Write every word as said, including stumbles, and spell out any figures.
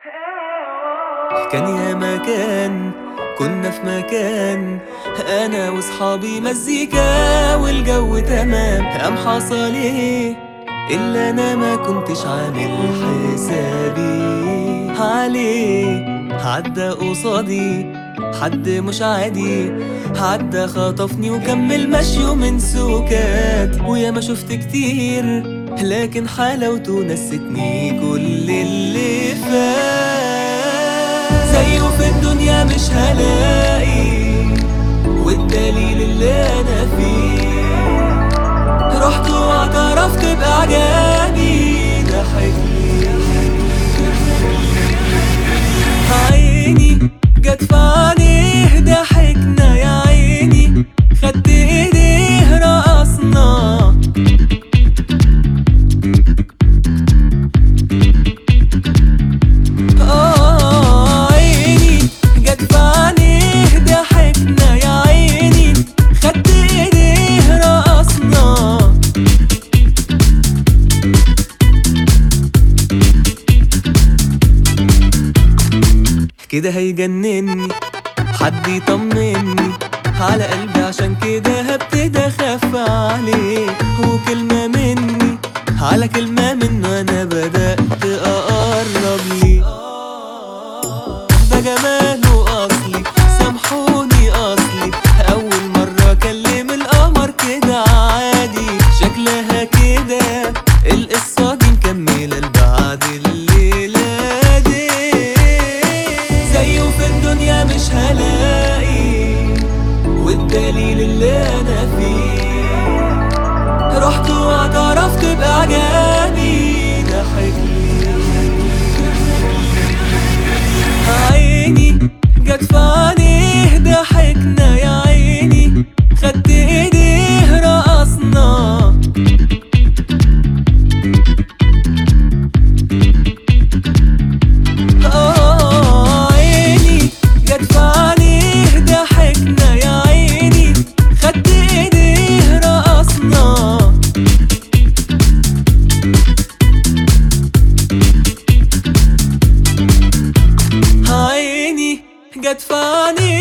كان يا مكان كنا في مكان انا واصحابي مزيكا والجو تمام، قام حصل ايه الا انا ما كنتش عامل حسابي عليه. عدى قصادي حد مش عادي، عدى خطفني وكمل مشيه من سكات. ويا ما شفت كتير لكن حلاوته نستني كل اللي فات. زيه في الدنيا مش هلاقي، والدليل اللي انا فيه رحت واعترفت باعجابي. ضحكلي عيني جت في عينيه، ضحكنا يا عيني، خدت ايديه رقصنا. اه عيني جت في عينيه، ضحكنا يا عيني، خدت ايديه رقصنا. كده هيجنني حد يطمني على قلبي، عشان كده هبتدي اخاف عليه. وكلمة مني على كلمة منه انا بدأت اقرب ليه. ده جماله اصلي سامحوني اصلي، اول مرة اكلم القمر كده عادي. شكلها كده القصة دي مكملة لبعد الليلة دي. زيه في الدنيا مش هلاقي، والدليل اللي انا فيه رحت واعترفت باعجابي. ضحكلي عيني جت في عينيه، ضحكنا يا عيني، خدت ايديه رقصنا. اه عيني جت في عينيه، ضحكنا يا عيني، خدت ايديه رقصنا. عيني جت في عينيه